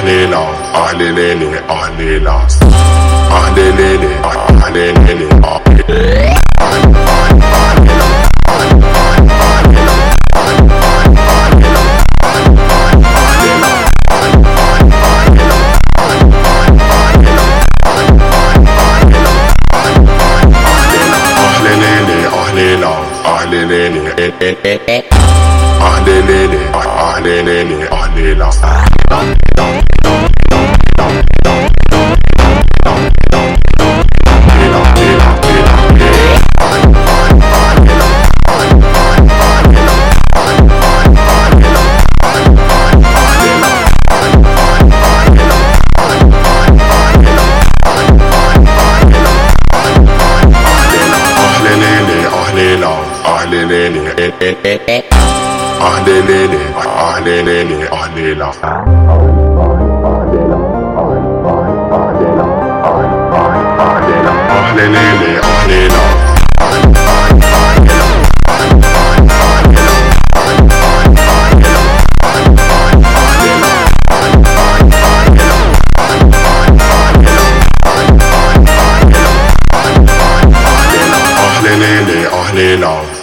ليلى أهلي ليلي أهلي لا أهلي ليلي أهلي ليلي أهلي ليلي أهلي ليلي أهلي ليلي أهلي لا أهلي ليلي أهلي ليلي أهلي ليلي أهلي لا أهلي ليلي أهلي لا أهلي ليلي أهلي لا